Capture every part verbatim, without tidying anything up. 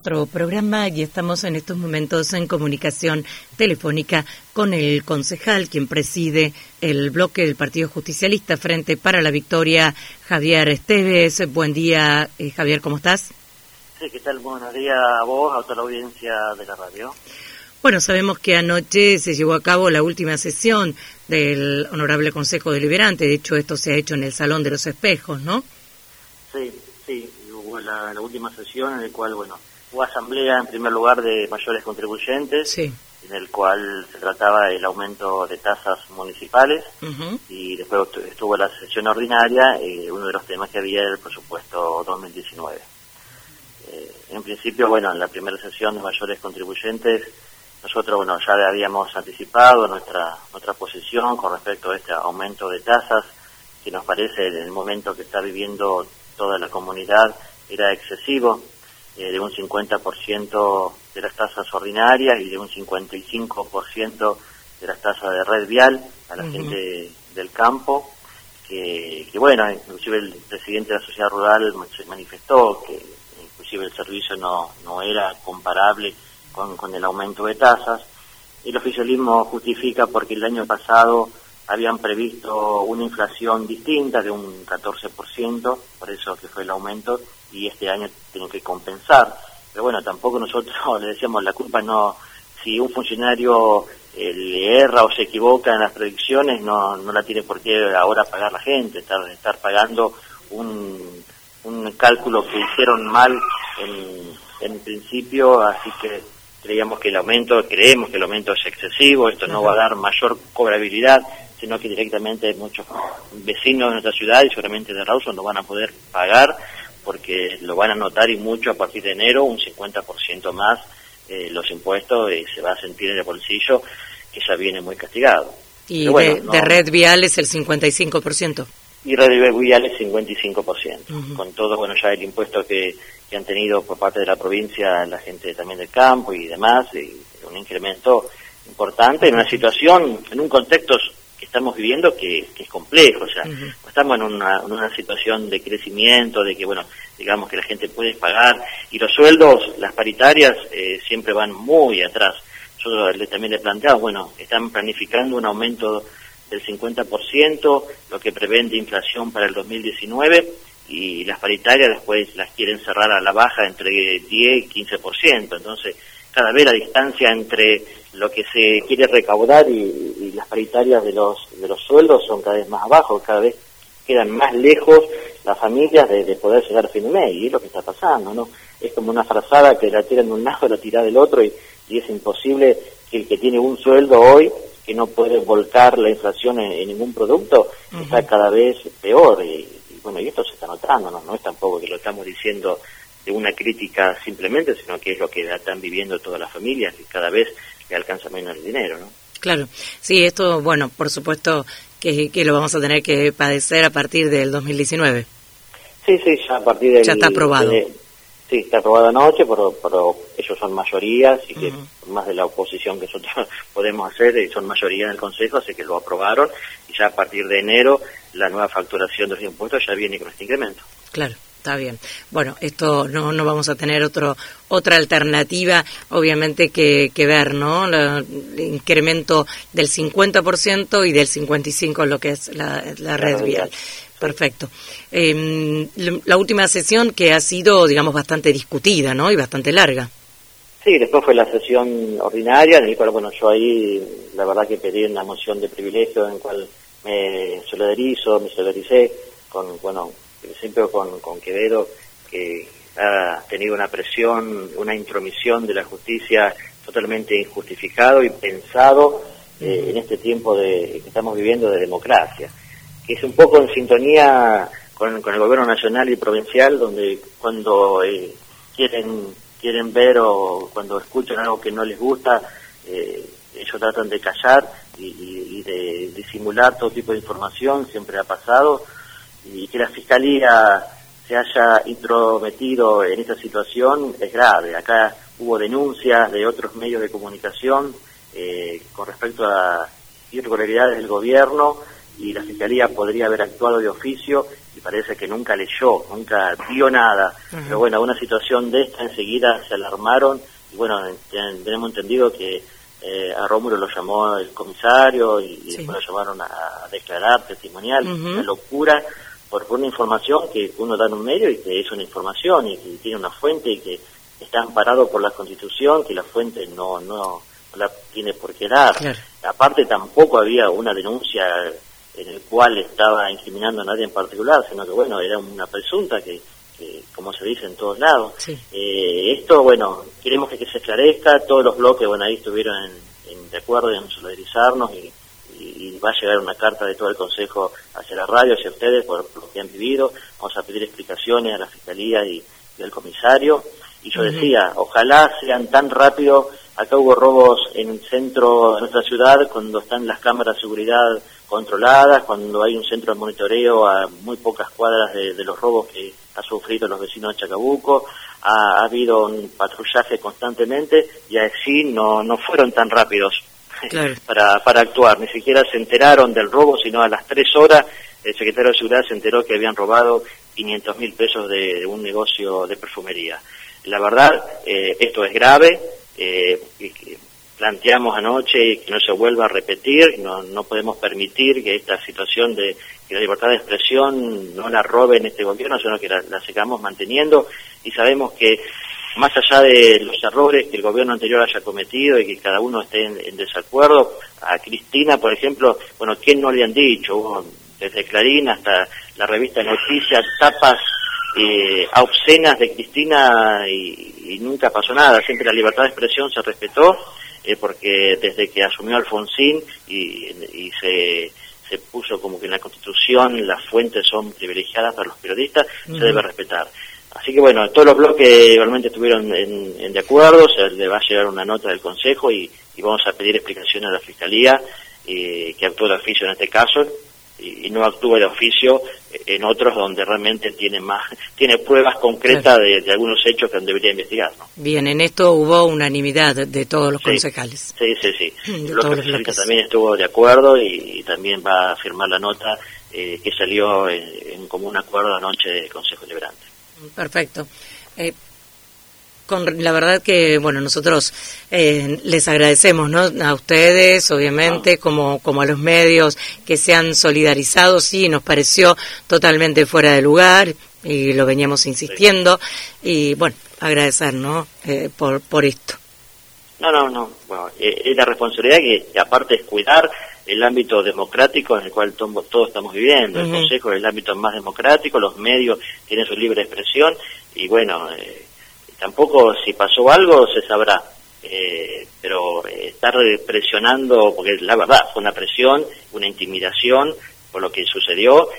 nuestro programa y estamos en estos momentos en comunicación telefónica con el concejal, quien preside el bloque del Partido Justicialista Frente para la Victoria, Javier Esteves. Buen día, eh, Javier, ¿cómo estás? Sí, ¿qué tal? Buenos días a vos, a toda la audiencia de la radio. Bueno, sabemos que anoche se llevó a cabo la última sesión del Honorable Consejo Deliberante. De hecho, esto se ha hecho en el Salón de los Espejos, ¿no? Sí, sí, hubo la, la última sesión en la cual, bueno, hubo asamblea en primer lugar de mayores contribuyentes, sí, en el cual se trataba el aumento de tasas municipales, uh-huh. y después estuvo la sesión ordinaria, eh, uno de los temas que había era el presupuesto dos mil diecinueve. Eh, en principio, bueno, en la primera sesión de mayores contribuyentes, nosotros, bueno, ya habíamos anticipado nuestra nuestra posición con respecto a este aumento de tasas, que nos parece en el momento que está viviendo toda la comunidad era excesivo, eh, de un cincuenta por ciento de las tasas ordinarias y de un cincuenta y cinco por ciento de las tasas de red vial a la uh-huh. gente del campo, que, que bueno, inclusive el presidente de la sociedad rural se manifestó que inclusive el servicio no, no era comparable Con, con el aumento de tasas. El oficialismo justifica porque el año pasado habían previsto una inflación distinta de un catorce por ciento, por eso que fue el aumento, y este año tienen que compensar. Pero bueno, tampoco nosotros le decíamos la culpa, no, si un funcionario eh, le erra o se equivoca en las predicciones, no, no la tiene por qué ahora pagar la gente, estar, estar pagando un, un cálculo que hicieron mal en, en principio, así que creíamos que el aumento, creemos que el aumento es excesivo, esto no va a dar mayor cobrabilidad, sino que directamente muchos vecinos de nuestra ciudad y seguramente de Rawson no van a poder pagar porque lo van a notar, y mucho a partir de enero, un cincuenta por ciento más eh, los impuestos, y se va a sentir en el bolsillo que ya viene muy castigado. Y de, bueno, no, de red vial es el cincuenta y cinco por ciento. Y red vial es cincuenta y cinco por ciento, uh-huh. con todo, bueno, ya el impuesto que que han tenido por parte de la provincia la gente también del campo y demás, y un incremento importante en una situación, en un contexto que estamos viviendo que, que es complejo, o sea, uh-huh. estamos en una, en una situación de crecimiento, de que, bueno, digamos que la gente puede pagar, y los sueldos, las paritarias, eh, siempre van muy atrás. Nosotros le, también le planteamos, bueno, están planificando un aumento del cincuenta por ciento, lo que prevén de inflación para el dos mil diecinueve, y las paritarias después las quieren cerrar a la baja entre diez y quince por ciento. Entonces, cada vez la distancia entre lo que se quiere recaudar y, y las paritarias de los de los sueldos son cada vez más abajo, cada vez quedan más lejos las familias de, de poder llegar a fin de mes, y es lo que está pasando, ¿no? Es como una frazada que la tiran de un lado y la tira del otro, y, y es imposible que el que tiene un sueldo hoy, que no puede volcar la inflación en, en ningún producto, uh-huh. está cada vez peor, y bueno, y esto se está notando, ¿no? No es tampoco que lo estamos diciendo de una crítica simplemente, sino que es lo que están viviendo todas las familias, y cada vez le alcanza menos el dinero, ¿no? Claro, sí, esto, bueno, por supuesto que, que lo vamos a tener que padecer a partir del dos mil diecinueve. Sí, sí, ya a partir del... Ya está aprobado. De, sí, está aprobado anoche, pero, pero ellos son mayorías, y que uh-huh. más de la oposición que nosotros podemos hacer, son mayoría en el Consejo, así que lo aprobaron, y ya a partir de enero la nueva facturación de los impuestos ya viene con este incremento. Claro, está bien. Bueno, esto no no vamos a tener otro otra alternativa, obviamente, que, que ver, ¿no? La, el incremento del cincuenta por ciento y del cincuenta y cinco por ciento lo que es la, la red vial. Perfecto. Eh, la última sesión que ha sido, digamos, bastante discutida, ¿no? Y bastante larga. Sí, después fue la sesión ordinaria, en la cual, bueno, yo ahí la verdad que pedí una moción de privilegio en la cual me solidarizo, me solidaricé con, bueno, siempre con, con Quevedo, que ha tenido una presión, una intromisión de la justicia totalmente injustificado y pensado eh, en este tiempo de que estamos viviendo de democracia, que es un poco en sintonía con, con el gobierno nacional y provincial, donde cuando eh, quieren quieren ver o cuando escuchan algo que no les gusta, eh, ellos tratan de callar y, y, y de disimular todo tipo de información. Siempre ha pasado, y que la Fiscalía se haya intrometido en esta situación es grave. Acá hubo denuncias de otros medios de comunicación eh, con respecto a irregularidades del gobierno, y la Fiscalía podría haber actuado de oficio y parece que nunca leyó, nunca vio nada. Uh-huh. Pero bueno, una situación de esta enseguida se alarmaron y bueno, ten, tenemos entendido que eh, a Rómulo lo llamó el comisario y, y sí. después lo llamaron a, a declarar testimonial. Uh-huh. Una locura por una información que uno da en un medio y que es una información y que tiene una fuente y que está amparado por la Constitución, que la fuente no no, no la tiene por qué dar. Claro. Aparte tampoco había una denuncia en el cual estaba incriminando a nadie en particular, sino que bueno, era una presunta que, que como se dice en todos lados. Sí. Eh, esto, bueno, queremos que, que se esclarezca, todos los bloques, bueno, ahí estuvieron en, en de acuerdo en solidarizarnos y, y, y va a llegar una carta de todo el Consejo hacia la radio, hacia ustedes, por, por lo que han vivido. Vamos a pedir explicaciones a la Fiscalía y, y al Comisario. Y yo uh-huh. decía, ojalá sean tan rápido. Acá hubo robos en el centro de nuestra ciudad cuando están las cámaras de seguridad controladas, cuando hay un centro de monitoreo a muy pocas cuadras de, de los robos que ha sufrido los vecinos de Chacabuco. Ha, ha habido un patrullaje constantemente y así no, no fueron tan rápidos claro. para, para actuar. Ni siquiera se enteraron del robo, sino a las tres horas el secretario de Seguridad se enteró que habían robado quinientos mil pesos de, de un negocio de perfumería. La verdad, eh, esto es grave. Eh, y que planteamos anoche que no se vuelva a repetir, no, no podemos permitir que esta situación de que la libertad de expresión no la robe en este gobierno, sino que la, la sigamos manteniendo, y sabemos que más allá de los errores que el gobierno anterior haya cometido y que cada uno esté en, en desacuerdo, a Cristina, por ejemplo, bueno, ¿quién no le han dicho? Hubo desde Clarín hasta la revista Noticias, tapas eh, obscenas de Cristina y y nunca pasó nada, siempre la libertad de expresión se respetó, eh, porque desde que asumió Alfonsín y, y se, se puso como que en la Constitución las fuentes son privilegiadas para los periodistas, uh-huh. se debe respetar. Así que bueno, todos los bloques igualmente estuvieron en, en de acuerdo, se le va a llegar una nota del Consejo y, y vamos a pedir explicaciones a la Fiscalía, eh, que actuó de oficio en este caso, y no actúe de oficio en otros donde realmente tiene más tiene pruebas concretas claro. de, de algunos hechos que debería investigar, ¿no? Bien, en esto hubo unanimidad de todos los sí, concejales. Sí, sí, sí. El bloque socialista también estuvo de acuerdo y, y también va a firmar la nota eh, que salió en, en común acuerdo anoche del Consejo Deliberante. Perfecto. Eh, Con, la verdad que, bueno, nosotros eh, les agradecemos, ¿no? A ustedes, obviamente, ah. como como a los medios que se han solidarizado. Sí, nos pareció totalmente fuera de lugar y lo veníamos insistiendo. Sí. Y, bueno, agradecer, ¿no? Eh, por, por esto. No, no, no. Bueno, eh, es la responsabilidad que, que, aparte, es cuidar el ámbito democrático en el cual to- todos estamos viviendo. Uh-huh. El Consejo es el ámbito más democrático, los medios tienen su libre expresión y, bueno... Eh, Tampoco si pasó algo se sabrá, eh, pero eh, estar presionando, porque la verdad fue una presión, una intimidación por lo que sucedió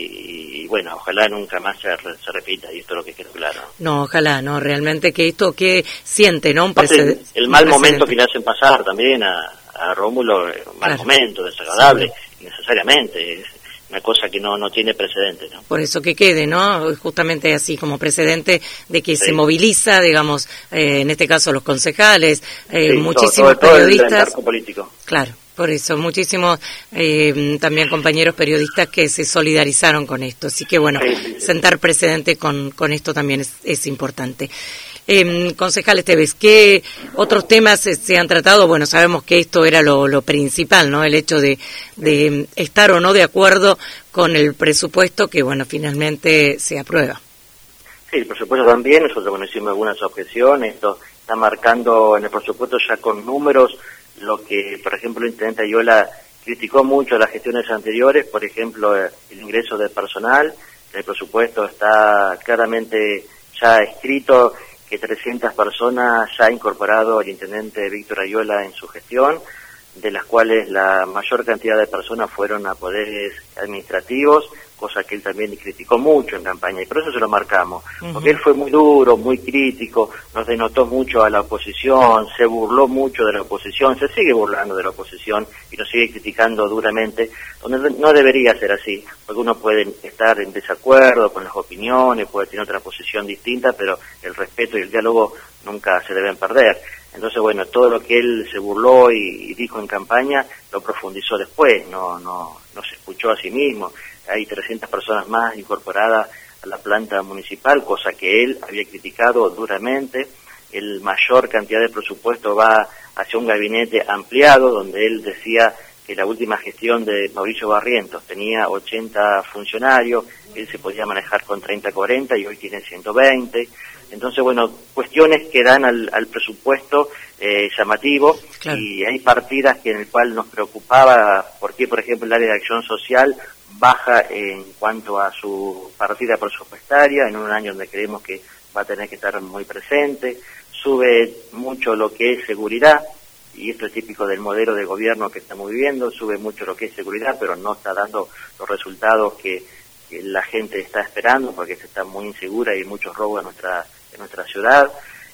y, y bueno, ojalá nunca más se, se repita y esto es lo que quedó claro. No, ojalá, no, realmente que esto que siente, ¿no? Un preced- el mal momento que le hacen pasar también a, a Rómulo, un mal claro. momento, desagradable, sí. innecesariamente, es una cosa que no no tiene precedente, ¿no? Por eso que quede, ¿no? Justamente así como precedente de que sí. se moviliza, digamos, eh, en este caso los concejales, eh, sí, muchísimos todo, todo, periodistas. Todo el marco político. Claro, por eso, muchísimos eh, también compañeros periodistas que se solidarizaron con esto. Así que bueno, sí, sí, sí. sentar precedente con, con esto también es, es importante. Eh, concejal Esteves, ¿qué otros temas se, se han tratado? Bueno, sabemos que esto era lo, lo principal, ¿no? El hecho de, de estar o no de acuerdo con el presupuesto que, bueno, finalmente se aprueba. Sí, el presupuesto también, nosotros conocimos algunas objeciones, esto está marcando en el presupuesto ya con números lo que, por ejemplo, el intendente Ayala criticó mucho las gestiones anteriores, por ejemplo, el ingreso de personal, el presupuesto está claramente ya escrito que trescientas personas ya ha incorporado el intendente Víctor Ayala en su gestión, de las cuales la mayor cantidad de personas fueron a poderes administrativos, cosa que él también criticó mucho en campaña, y por eso se lo marcamos, uh-huh. porque él fue muy duro, muy crítico, nos denotó mucho a la oposición, se burló mucho de la oposición, se sigue burlando de la oposición y nos sigue criticando duramente, donde no debería ser así, porque uno puede estar en desacuerdo con las opiniones, puede tener otra posición distinta, pero el respeto y el diálogo nunca se deben perder. Entonces, bueno, todo lo que él se burló y, y dijo en campaña lo profundizó después, no no no se escuchó a sí mismo. hay trescientas personas más incorporadas a la planta municipal, cosa que él había criticado duramente. El mayor cantidad de presupuesto va hacia un gabinete ampliado, donde él decía que la última gestión de Mauricio Barrientos tenía ochenta funcionarios, él se podía manejar con treinta, cuarenta y hoy tiene ciento veinte. Entonces, bueno, cuestiones que dan al, al presupuesto eh, llamativo, claro. Y hay partidas que en el cual nos preocupaba, porque por ejemplo el área de acción social baja en cuanto a su partida presupuestaria, en un año donde creemos que va a tener que estar muy presente, sube mucho lo que es seguridad, y esto es típico del modelo de gobierno que estamos viviendo, sube mucho lo que es seguridad, pero no está dando los resultados que, que la gente está esperando, porque se está muy insegura y hay muchos robos en nuestra, en nuestra ciudad,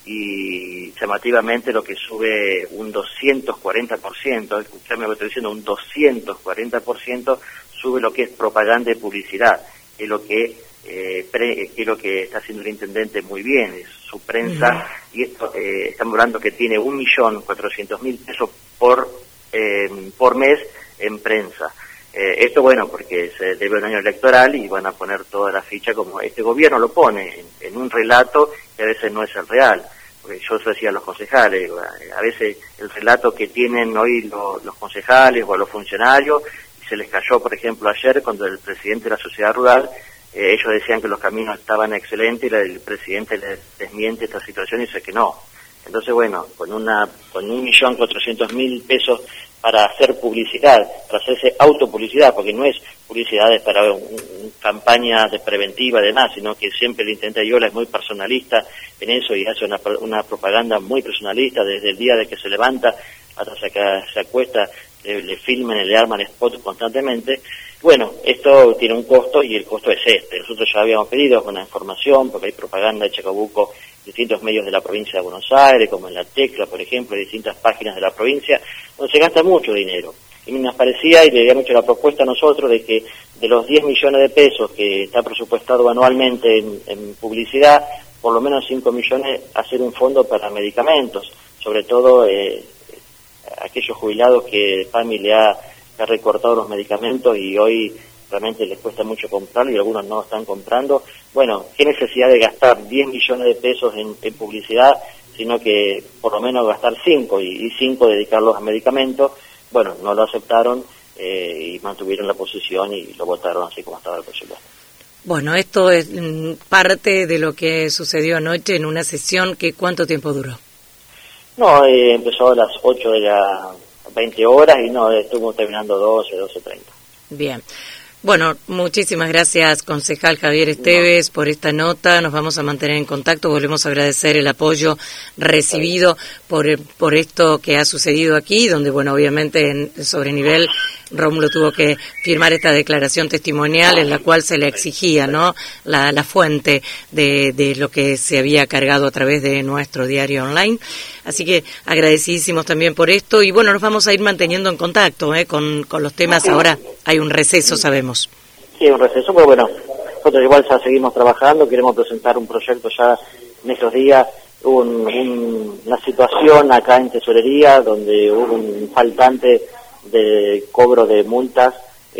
y llamativamente lo que sube un doscientos cuarenta por ciento, escuchame lo que estoy diciendo, un doscientos cuarenta por ciento sube lo que es propaganda y publicidad, que es lo que, eh, pre, que es lo que está haciendo el intendente muy bien, es su prensa, uh-huh. Y esto eh, estamos hablando que tiene un millón cuatrocientos mil pesos por, eh, por mes en prensa. Eh, esto bueno, porque se debe a un año electoral y van a poner toda la ficha como este gobierno lo pone en, en un relato que a veces no es el real. Porque yo se decía a los concejales, a veces el relato que tienen hoy los, los concejales o los funcionarios, y se les cayó, por ejemplo, ayer cuando el presidente de la sociedad rural, eh, ellos decían que los caminos estaban excelentes y el presidente les desmiente esta situación y dice que no. Entonces, bueno, con una con un millón cuatrocientos mil pesos para hacer publicidad, para hacerse autopublicidad, porque no es publicidad para un, un, campaña de preventiva de nada, sino que siempre el intendente Ayola es muy personalista en eso y hace una, una propaganda muy personalista desde el día de que se levanta hasta que se acuesta, le, le filman y le arman spot constantemente. Bueno, esto tiene un costo y el costo es este. Nosotros ya habíamos pedido una información, porque hay propaganda de Chacabuco en distintos medios de la provincia de Buenos Aires, como en La Tecla, por ejemplo, en distintas páginas de la provincia, donde se gasta mucho dinero. Y nos parecía, y le habíamos hecho la propuesta a nosotros, de que de los diez millones de pesos que está presupuestado anualmente en, en publicidad, por lo menos cinco millones hacer un fondo para medicamentos, sobre todo eh, aquellos jubilados que P A M I le ha, ha recortado los medicamentos y hoy realmente les cuesta mucho comprarlo y algunos no están comprando. Bueno, qué necesidad de gastar diez millones de pesos en, en publicidad, sino que por lo menos gastar cinco y cinco dedicarlos a medicamentos. Bueno, no lo aceptaron eh, y mantuvieron la posición y lo votaron así como estaba el presupuesto. Bueno, esto es mm, parte de lo que sucedió anoche en una sesión que ¿cuánto tiempo duró? No, eh, empezó a las ocho de las veinte horas y no, estuvimos terminando doce, doce treinta. Bien. Bueno, muchísimas gracias, concejal Javier Esteves, por esta nota. Nos vamos a mantener en contacto. Volvemos a agradecer el apoyo recibido por por esto que ha sucedido aquí, donde, bueno, obviamente en sobre nivel Rómulo tuvo que firmar esta declaración testimonial en la cual se le exigía, ¿no?, la, la fuente de, de lo que se había cargado a través de nuestro diario online. Así que agradecidísimos también por esto y, bueno, nos vamos a ir manteniendo en contacto ¿eh? con, con los temas. Ahora hay un receso, sabemos. Sí, un receso, pero bueno, nosotros igual ya seguimos trabajando, queremos presentar un proyecto ya en estos días. Hubo un, un, una situación acá en Tesorería donde hubo un faltante de cobro de multas,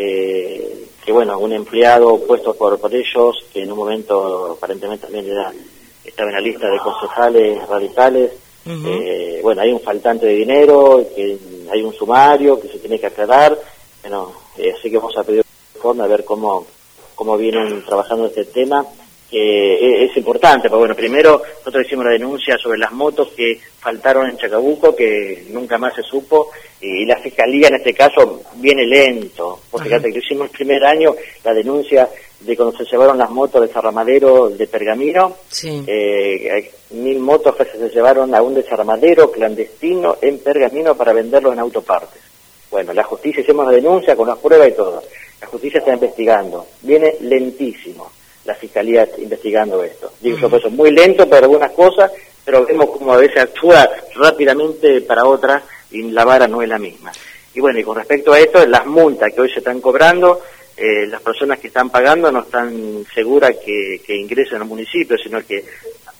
eh, que bueno, un empleado puesto por, por ellos, que en un momento aparentemente también era, estaba en la lista de concejales radicales. Uh-huh. eh, bueno, hay un faltante de dinero, que hay un sumario que se tiene que aclarar, bueno, eh, así que vamos a pedir a ver cómo, cómo vienen trabajando este tema. Eh, es importante, porque bueno, primero nosotros hicimos la denuncia sobre las motos que faltaron en Chacabuco, que nunca más se supo, y la Fiscalía en este caso viene lento, porque uh-huh. fíjate que hicimos el primer año la denuncia de cuando se llevaron las motos de desarramadero de Pergamino, sí. eh, mil motos que se llevaron a un desarramadero clandestino en Pergamino para venderlos en autopartes. Bueno, la justicia hicimos la denuncia con las pruebas y todo, la justicia está investigando, viene lentísimo la Fiscalía investigando esto. Digo, uh-huh. yo pues, muy lento para algunas cosas, pero vemos como a veces actúa rápidamente para otras y la vara no es la misma. Y bueno, y con respecto a esto, las multas que hoy se están cobrando, eh, las personas que están pagando no están seguras que, que ingresen al municipio, sino que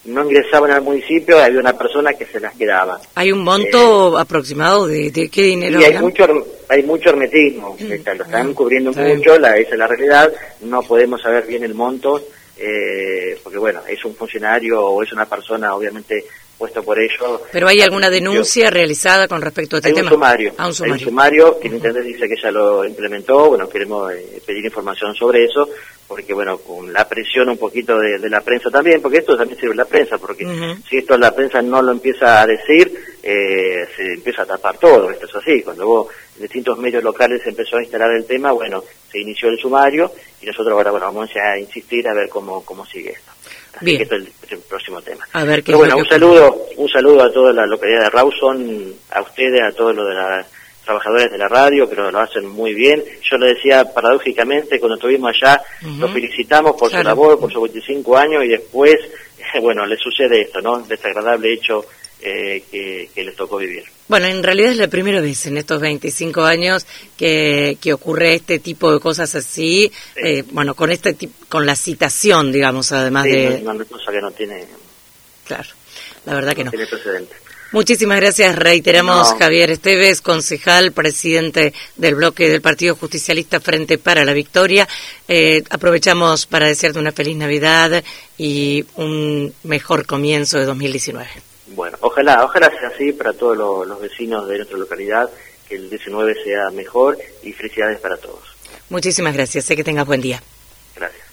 no ingresaban al municipio, había una persona que se las quedaba. ¿Hay un monto eh, aproximado de, de qué dinero? Y hay mucho, hay mucho hermetismo, mm, está, lo están mm, cubriendo mucho, la, esa es la realidad, no podemos saber bien el monto, eh, porque bueno, es un funcionario o es una persona obviamente puesto por ello. ¿Pero hay alguna denuncia realizada con respecto a este hay tema? Un sumario, ah, un sumario. Hay un sumario que el intendente dice que ya lo implementó, bueno, queremos eh, pedir información sobre eso, porque bueno, con la presión un poquito de, de la prensa también, porque esto también sirve la prensa, porque uh-huh. si esto la prensa no lo empieza a decir, eh, se empieza a tapar todo, esto es así, cuando vos en distintos medios locales se empezó a instalar el tema, bueno, se inició el sumario, y nosotros ahora, bueno, vamos a insistir a ver cómo, cómo sigue esto. Así Bien. que esto es el, el próximo tema. A ver, ¿qué Pero bueno, un saludo, un saludo a toda la localidad de Rawson, a ustedes, a todos los de la trabajadores de la radio, pero lo hacen muy bien. Yo lo decía paradójicamente cuando estuvimos allá, uh-huh. los felicitamos por claro. su labor, por sus veinticinco años, y después, eh, bueno, les sucede esto, ¿no? Desagradable hecho eh, que, que les tocó vivir. Bueno, en realidad es la primera vez en estos veinticinco años que, que ocurre este tipo de cosas así, sí. eh, bueno, con este con la citación, digamos, además sí, de... no, una cosa que no tiene... Claro, la verdad que no. No tiene precedente. Muchísimas gracias, reiteramos, no. Javier Esteves, concejal, presidente del bloque del Partido Justicialista Frente para la Victoria. Eh, aprovechamos para desearte una feliz Navidad y un mejor comienzo de dos mil diecinueve. Bueno, ojalá, ojalá sea así para todos los, los vecinos de nuestra localidad, que el diecinueve sea mejor y felicidades para todos. Muchísimas gracias, sé que tengas buen día. Gracias.